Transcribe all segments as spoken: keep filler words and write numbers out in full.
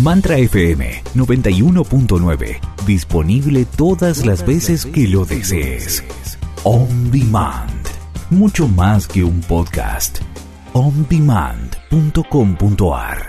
Mantra F M noventa y uno punto nueve. Disponible todas las veces que lo desees. On Demand. Mucho más que un podcast. on demand punto com punto a r.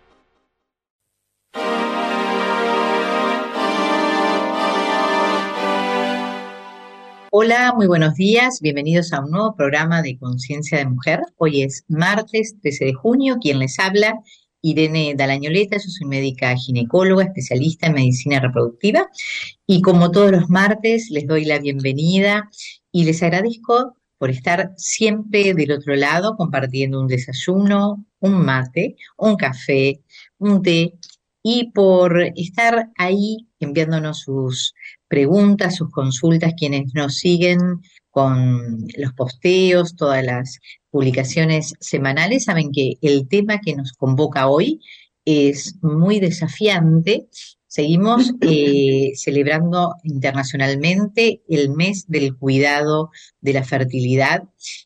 Hola, muy buenos días. Bienvenidos a un nuevo programa de Conciencia de Mujer. Hoy es martes trece de junio. Quien les habla, Irene Dalañoleta. Yo soy médica ginecóloga, especialista en medicina reproductiva. Y como todos los martes, les doy la bienvenida y les agradezco por estar siempre del otro lado compartiendo un desayuno, un mate, un café, un té y por estar ahí enviándonos sus preguntas, sus consultas, quienes nos siguen con los posteos, todas las publicaciones semanales, saben que el tema que nos convoca hoy es muy desafiante. Seguimos eh, celebrando internacionalmente el mes del cuidado de la fertilidad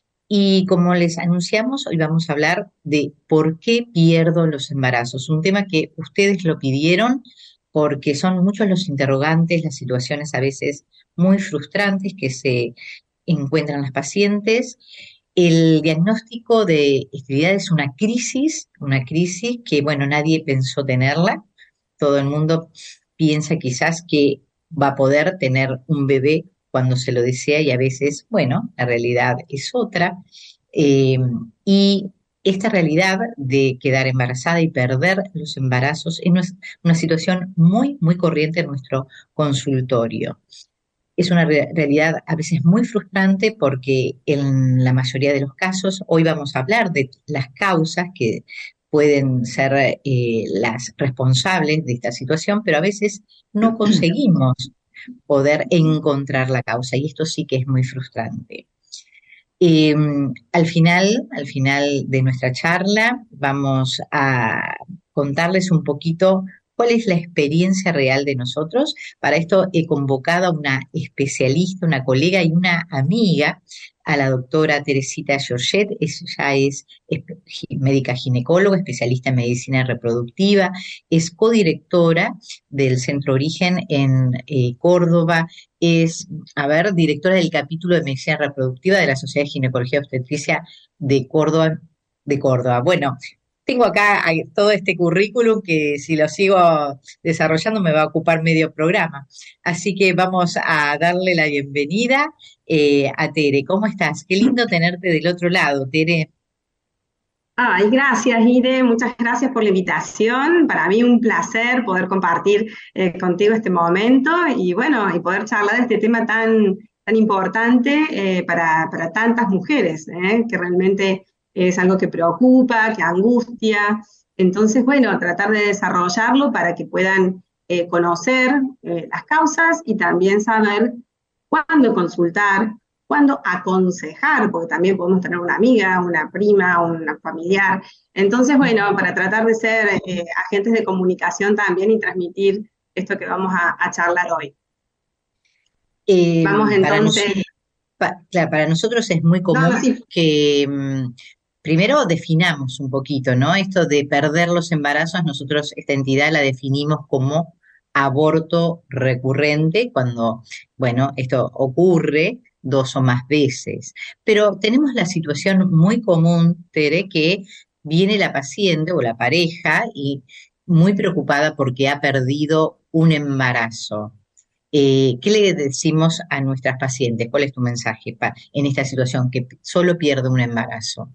y como les anunciamos, hoy vamos a hablar de por qué pierdo los embarazos, un tema que ustedes lo pidieron porque son muchos los interrogantes, las situaciones a veces muy frustrantes que se encuentran las pacientes. El diagnóstico de esterilidad es una crisis, una crisis que, bueno, nadie pensó tenerla. Todo el mundo piensa quizás que va a poder tener un bebé cuando se lo desea y a veces, bueno, la realidad es otra. Eh, y esta realidad de quedar embarazada y perder los embarazos es una, una situación muy, muy corriente en nuestro consultorio. Es una re- realidad a veces muy frustrante porque en la mayoría de los casos, hoy vamos a hablar de las causas que pueden ser eh, las responsables de esta situación, pero a veces no conseguimos poder encontrar la causa y esto sí que es muy frustrante. Eh, al final, al final de nuestra charla, vamos a contarles un poquito cuál es la experiencia real de nosotros. Para esto he convocado a una especialista, una colega y una amiga, a la doctora Teresita Georget. Ella es, es médica ginecóloga, especialista en medicina reproductiva, es codirectora del Centro Origen en eh, Córdoba, es, a ver, directora del capítulo de medicina reproductiva de la Sociedad de Ginecología Obstetricia de Córdoba, de Córdoba. Bueno, tengo acá todo este currículum que si lo sigo desarrollando me va a ocupar medio programa. Así que vamos a darle la bienvenida eh, a Tere. ¿Cómo estás? Qué lindo tenerte del otro lado, Tere. Ay, gracias, Ire, muchas gracias por la invitación. Para mí un placer poder compartir eh, contigo este momento y bueno, y poder charlar de este tema tan, tan importante eh, para, para tantas mujeres, eh, que realmente es algo que preocupa, que angustia. Entonces, bueno, tratar de desarrollarlo para que puedan eh, conocer eh, las causas y también saber cuándo consultar, cuándo aconsejar, porque también podemos tener una amiga, una prima, una familiar. Entonces, bueno, para tratar de ser eh, agentes de comunicación también y transmitir esto que vamos a, a charlar hoy. Eh, Vamos para, nos, entonces, pa- claro, para nosotros es muy no, no, común sí, que mm, primero definamos un poquito, ¿no? Esto de perder los embarazos, nosotros esta entidad la definimos como aborto recurrente cuando, bueno, esto ocurre dos o más veces. Pero tenemos la situación muy común, Tere, que viene la paciente o la pareja y muy preocupada porque ha perdido un embarazo. Eh, ¿qué le decimos a nuestras pacientes? ¿Cuál es tu mensaje pa- en esta situación que p- solo pierde un embarazo?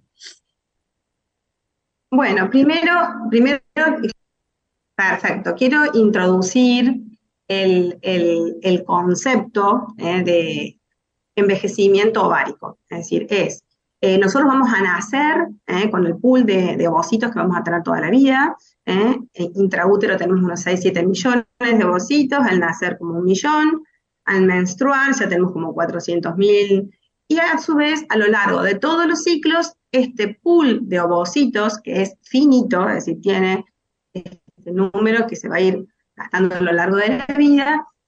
bueno, primero, primero, perfecto, quiero introducir el, el, el concepto eh, de envejecimiento ovárico. Es decir, es, eh, nosotros vamos a nacer eh, con el pool de, de ovocitos que vamos a tener toda la vida. Eh, eh, intraútero tenemos unos seis siete millones de ovocitos, al nacer como un millón, al menstruar ya tenemos como cuatrocientos mil, y a su vez, a lo largo de todos los ciclos, este pool de ovocitos, que es finito, es decir, tiene este número que se va a ir gastando a lo largo de la vida,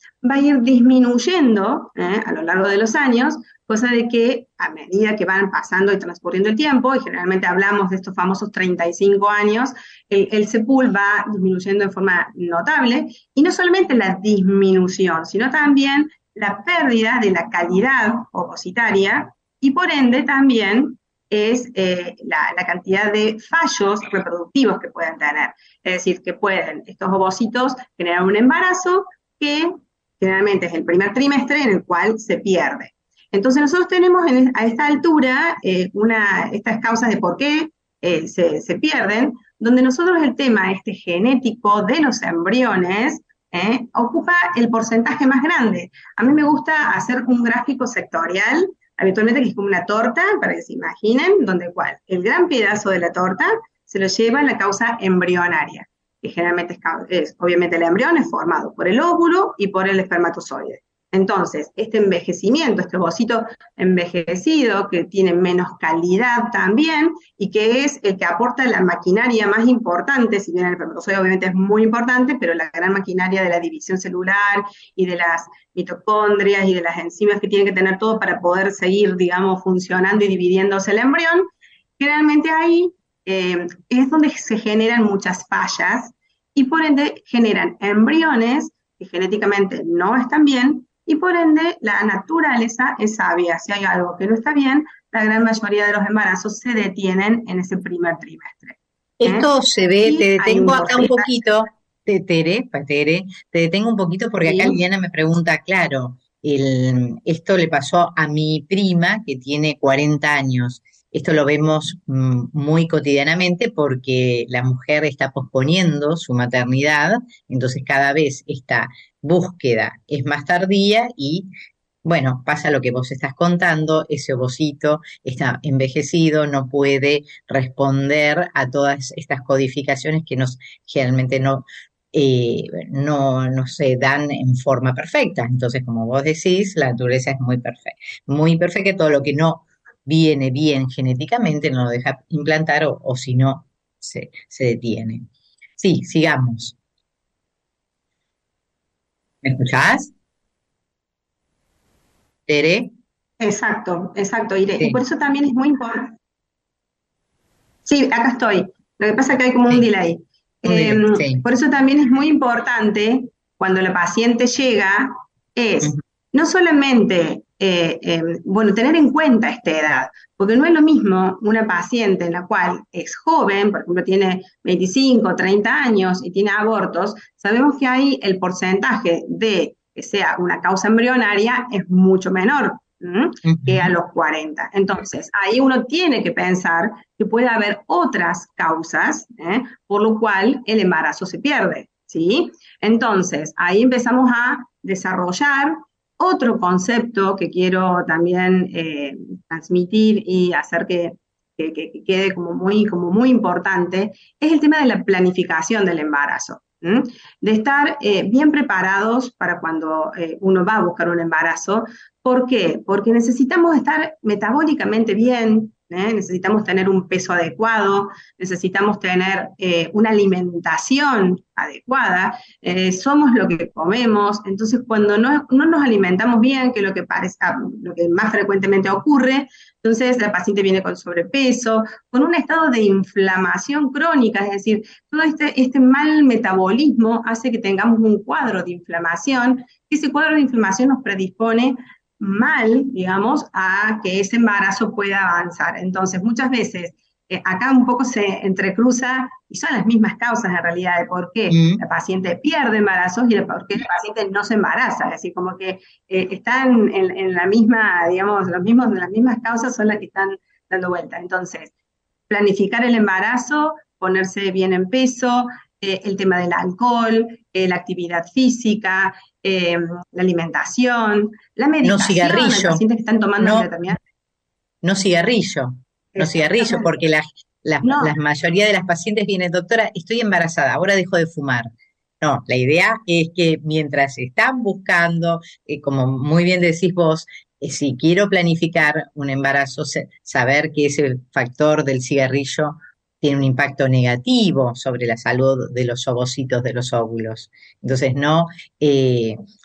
va a ir disminuyendo ¿eh? a lo largo de los años, cosa de que a medida que van pasando y transcurriendo el tiempo, y generalmente hablamos de estos famosos treinta y cinco años, el, el C E P U L va disminuyendo de forma notable, y no solamente la disminución, sino también la pérdida de la calidad ovocitaria, y por ende también es eh, la, la cantidad de fallos reproductivos que pueden tener. Es decir, que pueden estos ovocitos generar un embarazo que generalmente es el primer trimestre en el cual se pierde. Entonces nosotros tenemos en, a esta altura eh, una, estas causas de por qué eh, se, se pierden, donde nosotros el tema este genético de los embriones eh, ocupa el porcentaje más grande. A mí me gusta hacer un gráfico sectorial, habitualmente que es como una torta, para que se imaginen, donde cual el gran pedazo de la torta se lo lleva la causa embrionaria, que generalmente es, es, obviamente el embrión es formado por el óvulo y por el espermatozoide. Entonces, este envejecimiento, este ovocito envejecido, que tiene menos calidad también, y que es el que aporta la maquinaria más importante, si bien el espermatozoide obviamente es muy importante, pero la gran maquinaria de la división celular y de las mitocondrias y de las enzimas que tienen que tener todo para poder seguir, digamos, funcionando y dividiéndose el embrión, generalmente ahí eh, es donde se generan muchas fallas, y por ende generan embriones que genéticamente no están bien, y por ende la naturaleza es sabia. Si hay algo que no está bien, la gran mayoría de los embarazos se detienen en ese primer trimestre. ¿eh? Esto se ve, Y te hay detengo un acá un porcentaje. poquito, te- Tere, pa- Tere, te detengo un poquito porque acá Sí. Liliana me pregunta, claro, el, esto le pasó a mi prima que tiene cuarenta años. Esto lo vemos mm, muy cotidianamente porque la mujer está posponiendo su maternidad, entonces cada vez esta búsqueda es más tardía y, bueno, pasa lo que vos estás contando, ese ovocito está envejecido, no puede responder a todas estas codificaciones que nos generalmente no, eh, no, no se dan en forma perfecta. Entonces, como vos decís, la naturaleza es muy perfecta, muy perfecta, todo lo que no viene bien genéticamente no lo deja implantar o, o si no, se, se detiene. Sí, sigamos. ¿Me escuchás, Tere? Exacto, exacto, Ire. Y por Sí, eso también es muy importante. Sí, acá estoy. Lo que pasa es que hay como un sí, delay. un Eh, delay, sí. por eso también es muy importante cuando la paciente llega, es Ujú. no solamente, eh, eh, bueno, tener en cuenta esta edad, porque no es lo mismo una paciente en la cual es joven, por ejemplo, tiene veinticinco, treinta años y tiene abortos, sabemos que ahí el porcentaje de que sea una causa embrionaria es mucho menor. ¿m? Que a Ujú. los cuarenta. Entonces, ahí uno tiene que pensar que puede haber otras causas, ¿eh? por lo cual el embarazo se pierde, ¿sí? Entonces, ahí empezamos a desarrollar otro concepto que quiero también eh, transmitir y hacer que, que, que, quede como muy, como muy importante, es el tema de la planificación del embarazo. ¿m? De estar eh, bien preparados para cuando eh, uno va a buscar un embarazo. ¿Por qué? Porque necesitamos estar metabólicamente bien, ¿eh? Necesitamos tener un peso adecuado, necesitamos tener eh, una alimentación adecuada, eh, somos lo que comemos, entonces cuando no, no nos alimentamos bien, que es lo que, parece, lo que más frecuentemente ocurre, entonces la paciente viene con sobrepeso, con un estado de inflamación crónica, es decir, todo este, este mal metabolismo hace que tengamos un cuadro de inflamación, y ese cuadro de inflamación nos predispone mal, digamos, a que ese embarazo pueda avanzar. Entonces, muchas veces, eh, acá un poco se entrecruza, y son las mismas causas en realidad de por qué Mm. la paciente pierde embarazos y de por qué la paciente no se embaraza. Es decir, como que eh, están en, en, la misma, digamos, los mismos, las mismas causas son las que están dando vuelta. Entonces, planificar el embarazo, ponerse bien en peso, eh, el tema del alcohol, eh, la actividad física, eh, la alimentación, la No medicación, hay cigarrillo, pacientes que están tomando no, determinadas. no cigarrillo, no cigarrillo, Exactamente. porque la, la, No, la mayoría de las pacientes vienen, doctora, estoy embarazada, ahora dejo de fumar. No, la idea es que mientras están buscando, eh, como muy bien decís vos, eh, si quiero planificar un embarazo, se- saber que ese factor del cigarrillo tiene un impacto negativo sobre la salud de los ovocitos de los óvulos. Entonces, no, eh,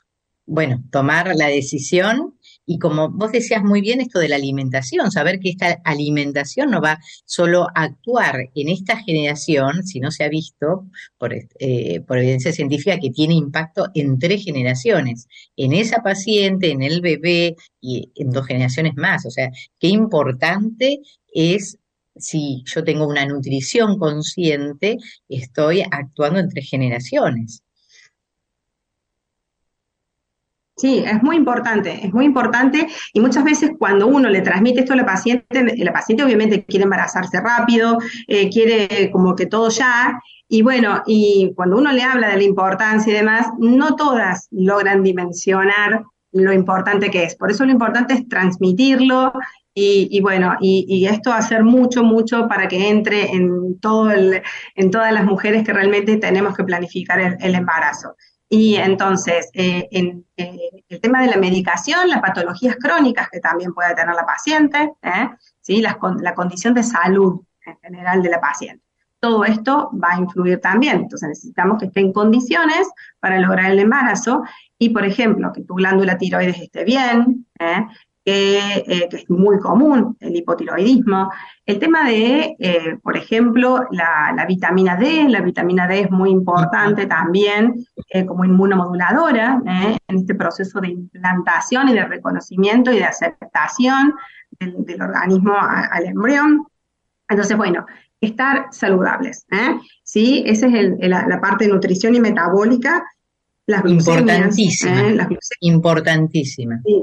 bueno, tomar la decisión y como vos decías muy bien esto de la alimentación, saber que esta alimentación no va solo a actuar en esta generación, si no se ha visto por, eh, por evidencia científica que tiene impacto en tres generaciones, en esa paciente, en el bebé y en dos generaciones más. O sea, qué importante es si yo tengo una nutrición consciente, estoy actuando en tres generaciones. Sí, es muy importante, es muy importante y muchas veces cuando uno le transmite esto a la paciente, la paciente obviamente quiere embarazarse rápido, eh, quiere como que todo ya, y bueno, y cuando uno le habla de la importancia y demás, no todas logran dimensionar lo importante que es. Por eso lo importante es transmitirlo y, y bueno, y, y esto hacer mucho, mucho para que entre en todo el, en todas las mujeres que realmente tenemos que planificar el, el embarazo. Y entonces, eh, en eh, el tema de la medicación, las patologías crónicas que también puede tener la paciente, ¿eh? ¿Sí? Las, la condición de salud en general de la paciente. Todo esto va a influir también. Entonces necesitamos que esté en condiciones para lograr el embarazo y, por ejemplo, que tu glándula tiroides esté bien, ¿eh? Que, eh, que es muy común, el hipotiroidismo. El tema de, eh, por ejemplo, la, la vitamina D, la vitamina D es muy importante también eh, como inmunomoduladora eh, en este proceso de implantación y de reconocimiento y de aceptación del, del organismo a, al embrión. Entonces, bueno, estar saludables. ¿eh? ¿Sí? Esa es el, el, la parte de nutrición y metabólica. Las glucemias. Importantísima. ¿eh? Las glucemias. Importantísima. Sí.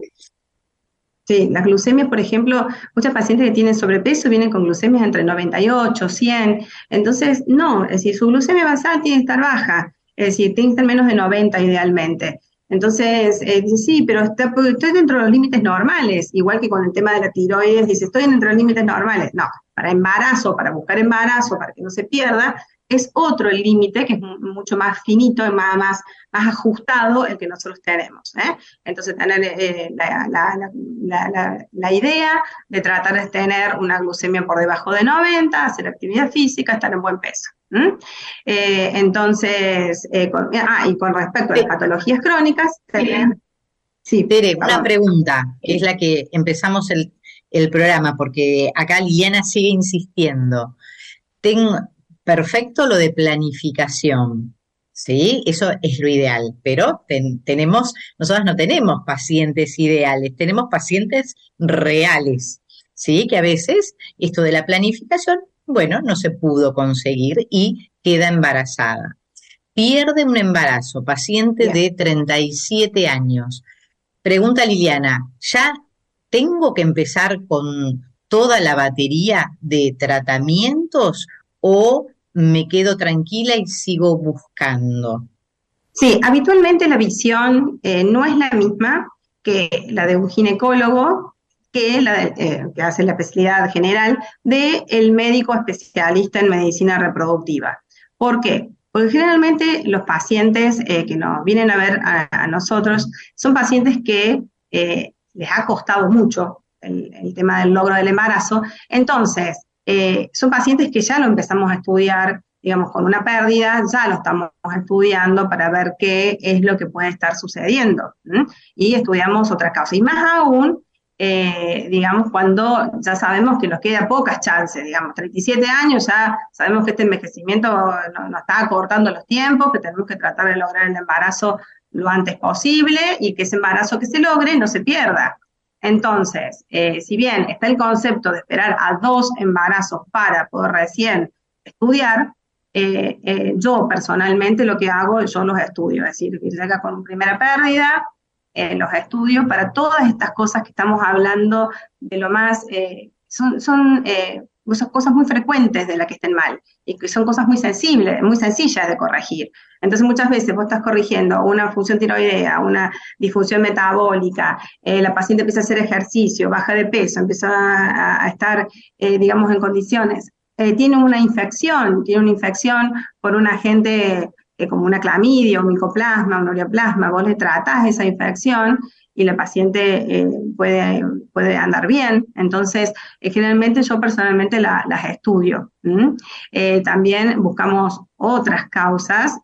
Sí, las glucemias, por ejemplo, muchas pacientes que tienen sobrepeso vienen con glucemias entre noventa y ocho, cien, entonces no, es decir, su glucemia basal tiene que estar baja, es decir, tiene que estar menos de noventa idealmente. Entonces, eh, dice, sí, pero está, estoy dentro de los límites normales, igual que con el tema de la tiroides, dice, estoy dentro de los límites normales. No, para embarazo, para buscar embarazo, para que no se pierda, es otro el límite que es mucho más finito y más, más, más ajustado el que nosotros tenemos. ¿eh? Entonces, tener eh, la, la, la, la, la idea de tratar de tener una glucemia por debajo de noventa, hacer actividad física, estar en buen peso. ¿Mm? Eh, entonces, eh, con, ah, y con respecto a las patologías crónicas, tener, sí, Tere, una pregunta, que es la que empezamos el, el programa, porque acá Liliana sigue insistiendo. Tengo perfecto lo de planificación, ¿sí? Eso es lo ideal, pero ten, tenemos, nosotros no tenemos pacientes ideales, tenemos pacientes reales, ¿sí? Que a veces esto de la planificación, bueno, no se pudo conseguir y queda embarazada. Pierde un embarazo, paciente Bien. de treinta y siete años. Pregunta Liliana, ¿ya tengo que empezar con toda la batería de tratamientos o me quedo tranquila y sigo buscando? Sí, habitualmente la visión eh, no es la misma que la de un ginecólogo, que la de, eh, que hace la especialidad general del médico especialista en medicina reproductiva. ¿Por qué? Porque generalmente los pacientes eh, que nos vienen a ver a, a nosotros son pacientes que eh, les ha costado mucho el, el tema del logro del embarazo. Entonces, eh, son pacientes que ya lo empezamos a estudiar, digamos, con una pérdida, ya lo estamos estudiando para ver qué es lo que puede estar sucediendo. ¿sí? Y estudiamos otras causas. Y más aún, Eh, digamos, cuando ya sabemos que nos queda pocas chances, digamos, treinta y siete años, ya sabemos que este envejecimiento nos, nos está acortando los tiempos, que tenemos que tratar de lograr el embarazo lo antes posible y que ese embarazo que se logre no se pierda. Entonces, eh, si bien está el concepto de esperar a dos embarazos para poder recién estudiar, eh, eh, yo personalmente lo que hago, yo los estudio, es decir, que llega con primera pérdida, en los estudios para todas estas cosas que estamos hablando de lo más, eh, son, son eh, cosas muy frecuentes de las que estén mal y que son cosas muy sensibles, muy sencillas de corregir. Entonces muchas veces vos estás corrigiendo una función tiroidea, una disfunción metabólica, eh, la paciente empieza a hacer ejercicio, baja de peso, empieza a, a estar, eh, digamos, en condiciones. Eh, tiene una infección, tiene una infección por un agente Eh, como una clamidia, un micoplasma, un ureaplasma, vos le tratás esa infección y la paciente eh, puede, puede andar bien. Entonces, eh, generalmente yo personalmente la, las estudio. ¿Mm? Eh, también buscamos otras causas, eh,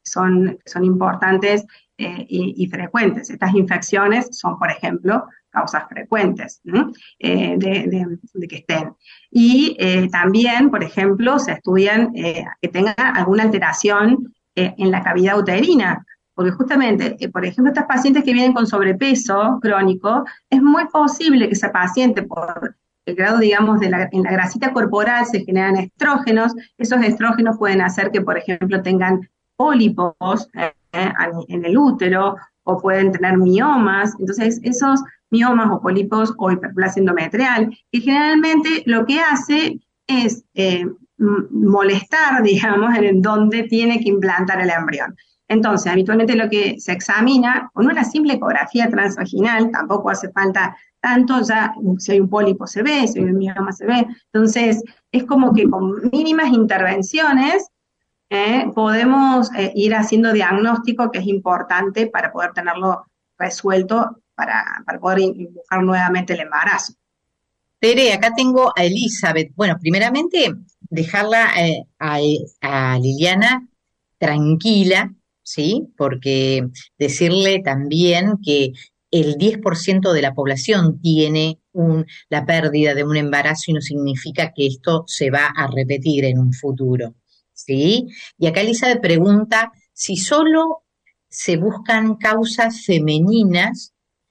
son, son importantes eh, y, y frecuentes. Estas infecciones son, por ejemplo, causas frecuentes eh, de, de, de que estén. Y eh, también, por ejemplo, se estudian eh, que tenga alguna alteración eh, en la cavidad uterina, porque justamente, eh, por ejemplo, estas pacientes que vienen con sobrepeso crónico, es muy posible que esa paciente, por el grado, digamos, de la, en la grasita corporal se generan estrógenos, esos estrógenos pueden hacer que, por ejemplo, tengan pólipos eh, en el útero, o pueden tener miomas. Entonces esos miomas o pólipos o hiperplasia endometrial, que generalmente lo que hace es eh, molestar, digamos, en donde tiene que implantar el embrión. Entonces, habitualmente lo que se examina, con una simple ecografía transvaginal, tampoco hace falta tanto, ya si hay un pólipo se ve, si hay un mioma se ve. Entonces, es como que con mínimas intervenciones eh, podemos eh, ir haciendo diagnóstico, que es importante para poder tenerlo resuelto, para, para poder buscar nuevamente el embarazo. Tere, acá tengo a Elizabeth. Bueno, primeramente, dejarla eh, a, a Liliana tranquila, ¿sí? Porque decirle también que el diez por ciento de la población tiene un, la pérdida de un embarazo y no significa que esto se va a repetir en un futuro, ¿sí? Y acá Elizabeth pregunta si solo se buscan causas femeninas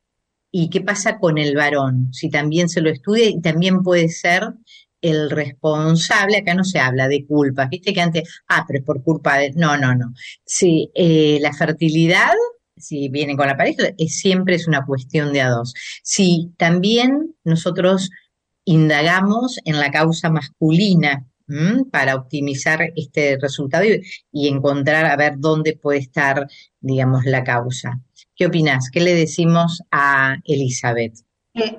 y qué pasa con el varón, si también se lo estudia y también puede ser el responsable. Acá no se habla de culpas, viste que antes, ah, pero es por culpa de, no, no, no. Sí, eh, la fertilidad, si viene con la pareja, es, siempre es una cuestión de a dos. Si también nosotros indagamos en la causa masculina, ¿m? Para optimizar este resultado y, y encontrar a ver dónde puede estar, digamos, la causa. ¿Qué opinás? ¿Qué le decimos a Elizabeth? Eh,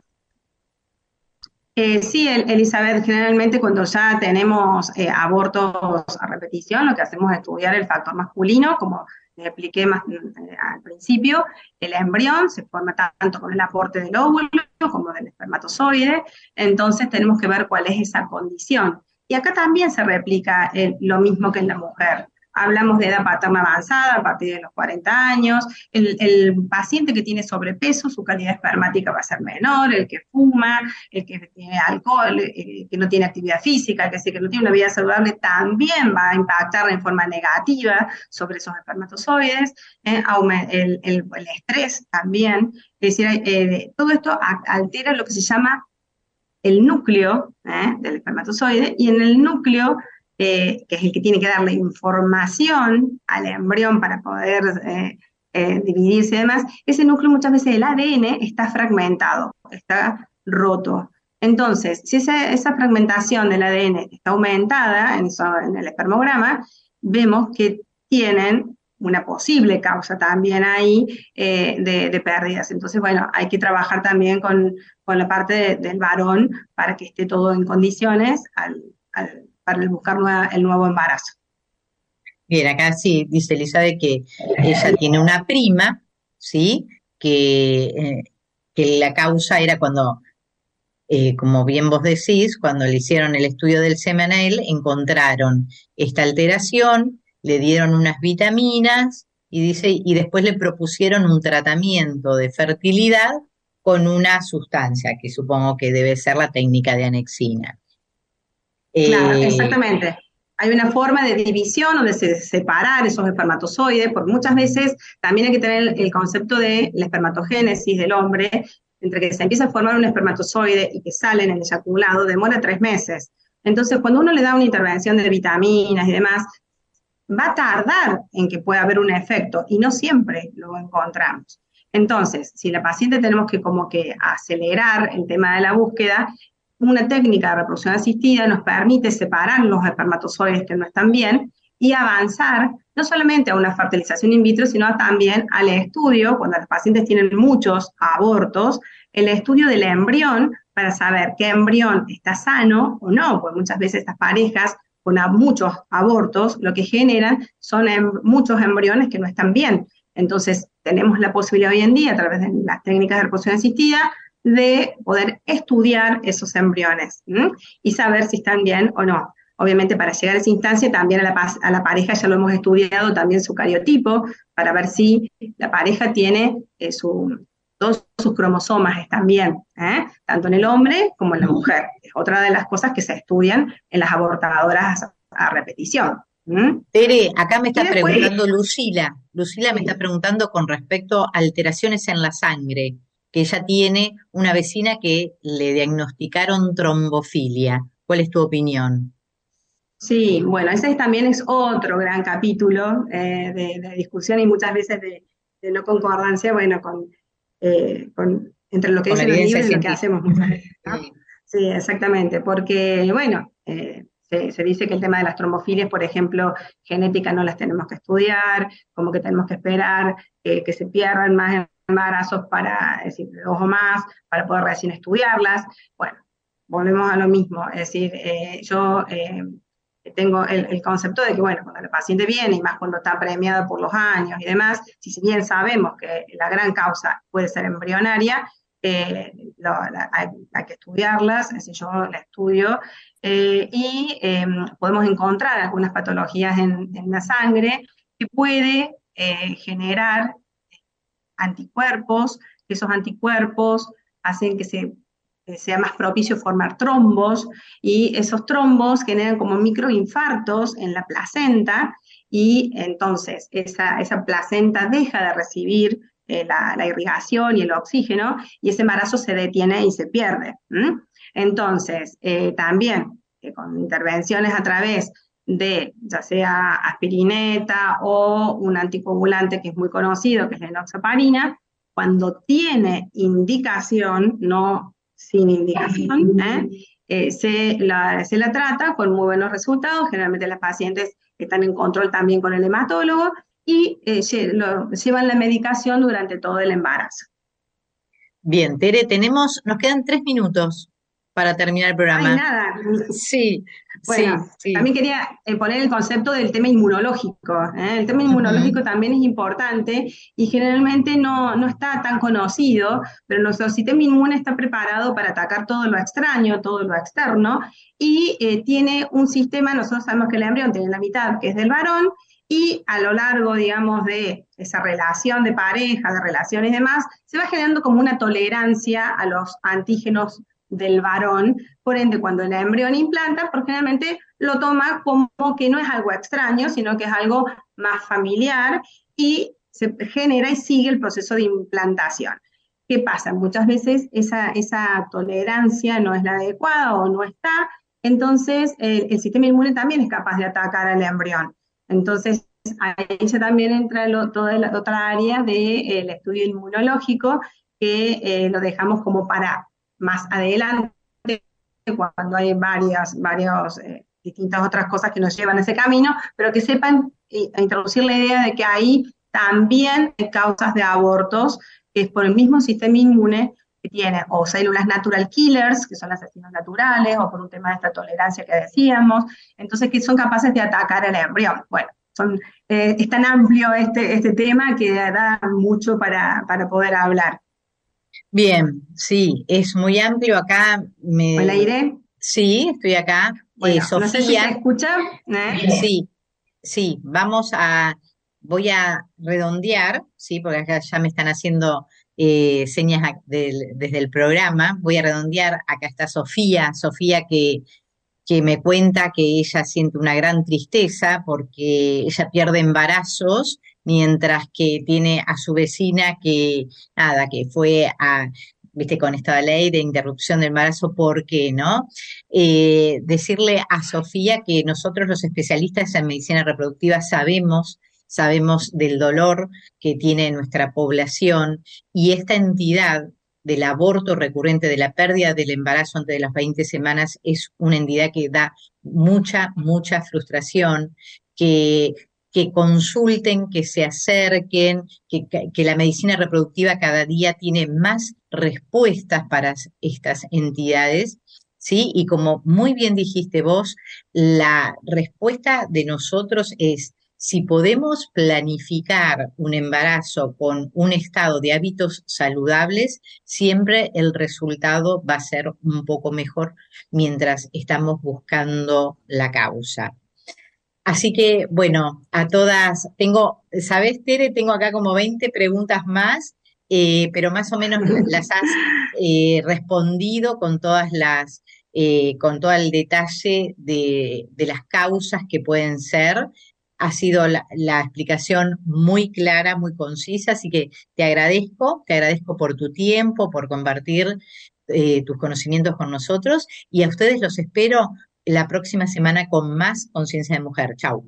Eh, sí, el, Elizabeth, generalmente cuando ya tenemos eh, abortos a repetición, lo que hacemos es estudiar el factor masculino, como les expliqué más eh, al principio. El embrión se forma tanto con el aporte del óvulo como del espermatozoide, entonces tenemos que ver cuál es esa condición. Y acá también se replica eh, lo mismo que en la mujer. Hablamos de edad paterna avanzada a partir de los cuarenta años, el, el paciente que tiene sobrepeso, su calidad espermática va a ser menor, el que fuma, el que tiene alcohol, el que no tiene actividad física, el que, que no tiene una vida saludable, también va a impactar en forma negativa sobre esos espermatozoides, eh, el, el, el estrés también, es decir, eh, todo esto altera lo que se llama el núcleo eh, del espermatozoide, y en el núcleo Eh, que es el que tiene que darle información al embrión para poder eh, eh, dividirse y demás, ese núcleo muchas veces el A D N está fragmentado, está roto. Entonces, si esa, esa fragmentación del A D N está aumentada en, eso, en el espermograma, vemos que tienen una posible causa también ahí eh, de, de pérdidas. Entonces, bueno, hay que trabajar también con, con la parte de, del varón para que esté todo en condiciones al, al para buscar nueva, el nuevo embarazo. Bien, acá sí, dice Elizabeth que ella tiene una prima, ¿sí? Que, eh, que la causa era cuando, eh, como bien vos decís, cuando le hicieron el estudio del semen a él, encontraron esta alteración, le dieron unas vitaminas y dice, y después le propusieron un tratamiento de fertilidad con una sustancia, que supongo que debe ser la técnica de anexina. Claro, exactamente. Hay una forma de división o de separar esos espermatozoides, porque muchas veces también hay que tener el concepto de la espermatogénesis del hombre, entre que se empieza a formar un espermatozoide y que sale en el eyaculado, demora tres meses. Entonces, cuando uno le da una intervención de vitaminas y demás, va a tardar en que pueda haber un efecto, y no siempre lo encontramos. Entonces, si la paciente tenemos que como que acelerar el tema de la búsqueda, una técnica de reproducción asistida nos permite separar los espermatozoides que no están bien y avanzar no solamente a una fertilización in vitro, sino también al estudio, cuando los pacientes tienen muchos abortos, el estudio del embrión para saber qué embrión está sano o no, porque muchas veces estas parejas con muchos abortos lo que generan son em, muchos embriones que no están bien. Entonces tenemos la posibilidad hoy en día, a través de las técnicas de reproducción asistida, de poder estudiar esos embriones ¿m? y saber si están bien o no. obviamente para llegar a esa instancia también a la, a la pareja ya lo hemos estudiado, también su cariotipo, para ver si la pareja tiene eh, su, todos sus cromosomas están bien, ¿eh? Tanto en el hombre como en la mujer. Es otra de las cosas que se estudian en las abortadoras a, a repetición. ¿Mm? Tere, acá me Y está después, preguntando Lucila. Lucila me sí. está preguntando con respecto a alteraciones en la sangre, que ella tiene una vecina que le diagnosticaron trombofilia. ¿Cuál es tu opinión? Sí, bueno, ese también es otro gran capítulo eh, de, de discusión y muchas veces de, de no concordancia, bueno, con, eh, con, entre lo que Con la dicen los evidencia libros y lo que científica. hacemos muchas veces, ¿no? Sí. Sí, exactamente, porque, bueno, eh, se, se dice que el tema de las trombofilias, por ejemplo, genética no las tenemos que estudiar, como que tenemos que esperar eh, que se pierdan más embarazos para, es decir, dos o más, para poder recién estudiarlas. Bueno, volvemos a lo mismo, es decir, eh, yo... Eh, tengo el, el, concepto de que, bueno, cuando el paciente viene, y más cuando está premiado por los años y demás, si bien sabemos que la gran causa puede ser embrionaria, eh, lo, la, hay, hay, que estudiarlas, es decir, yo la estudio, eh, y eh, podemos encontrar algunas patologías en, en la sangre que puede eh, generar anticuerpos, que esos anticuerpos hacen que se eh, sea más propicio formar trombos, y esos trombos generan como microinfartos en la placenta, y entonces esa, esa placenta deja de recibir eh, la, la, irrigación y el oxígeno, y ese embarazo se detiene y se pierde. ¿Mm? Entonces, eh, también eh, con intervenciones a través de ya sea aspirineta o un anticoagulante que es muy conocido, que es la enoxaparina, cuando tiene indicación, no sin indicación, ¿eh? Eh, se, la, se la trata con muy buenos resultados. Generalmente las pacientes están en control también con el hematólogo y eh, lo, llevan la medicación durante todo el embarazo. Bien, Tere, tenemos, nos quedan tres minutos para terminar el programa. Ay, nada. Sí, bueno, sí, sí. También quería eh, poner el concepto del tema inmunológico. ¿eh? El tema inmunológico uh-huh. también es importante y generalmente no, no está tan conocido, pero nuestro sistema inmune está preparado para atacar todo lo extraño, todo lo externo, y eh, tiene un sistema, nosotros sabemos que el embrión tiene la mitad, que es del varón, y a lo largo, digamos, de esa relación de pareja, de relaciones y demás, se va generando como una tolerancia a los antígenos del varón. Por ende, cuando el embrión implanta, pues generalmente lo toma como que no es algo extraño, sino que es algo más familiar, y se genera y sigue el proceso de implantación. ¿Qué pasa? Muchas veces esa, esa tolerancia no es la adecuada o no está, entonces el, el sistema inmune también es capaz de atacar al embrión. Entonces, ahí ya también entra lo, toda la otra área del de, estudio inmunológico, que eh, lo dejamos como para más adelante, cuando hay varias, varios, eh, distintas otras cosas que nos llevan a ese camino, pero que sepan eh, introducir la idea de que ahí también hay causas de abortos, que es por el mismo sistema inmune que tiene o células natural killers, que son asesinos naturales, o por un tema de esta tolerancia que decíamos, entonces que son capaces de atacar al embrión. Bueno, son, eh, es tan amplio este, este tema que da mucho para, para poder hablar. Bien, sí, es muy amplio acá. Me... Hola, Irene. Sí, estoy acá. Bueno, eh, Sofía. No sé si se escucha. ¿eh? Sí, sí, vamos a, voy a redondear, sí, porque acá ya me están haciendo eh, señas del, desde el programa. Voy a redondear. Acá está Sofía, Sofía que, que me cuenta que ella siente una gran tristeza porque ella pierde embarazos, mientras que tiene a su vecina que, nada, que fue a, viste, con esta ley de interrupción del embarazo, ¿por qué no? Eh, decirle a Sofía que nosotros los especialistas en medicina reproductiva sabemos, sabemos del dolor que tiene nuestra población, y esta entidad del aborto recurrente, de la pérdida del embarazo antes de las veinte semanas, es una entidad que da mucha, mucha frustración, que, que consulten, que se acerquen, que, que la medicina reproductiva cada día tiene más respuestas para estas entidades, ¿sí? Y como muy bien dijiste vos, la respuesta de nosotros es si podemos planificar un embarazo con un estado de hábitos saludables, siempre el resultado va a ser un poco mejor mientras estamos buscando la causa. Así que, bueno, a todas, tengo, ¿sabes, Tere? Tengo acá como veinte preguntas más, eh, pero más o menos las has eh, respondido con todas las, eh, con todo el detalle de, de las causas que pueden ser. Ha sido la, la explicación muy clara, muy concisa, así que te agradezco, te agradezco por tu tiempo, por compartir eh, tus conocimientos con nosotros, y a ustedes los espero la próxima semana con más Conciencia de Mujer. Chau.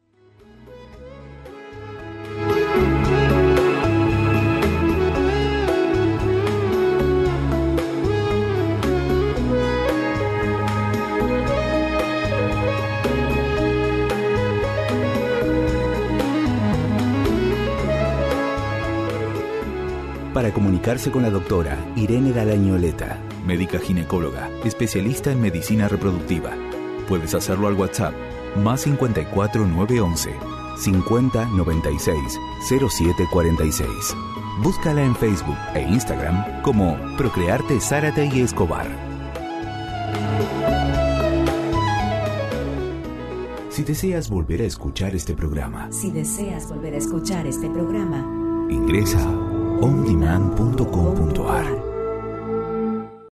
Para comunicarse con la doctora Irene Dalañoleta, médica ginecóloga, especialista en medicina reproductiva, puedes hacerlo al WhatsApp más cincuenta y cuatro nueve once cincuenta noventa y seis cero siete cuarenta y seis. Búscala en Facebook e Instagram como Procrearte Zárate y Escobar. Si deseas volver a escuchar este programa, Si deseas volver a escuchar este programa, ingresa a on demand punto com punto a r.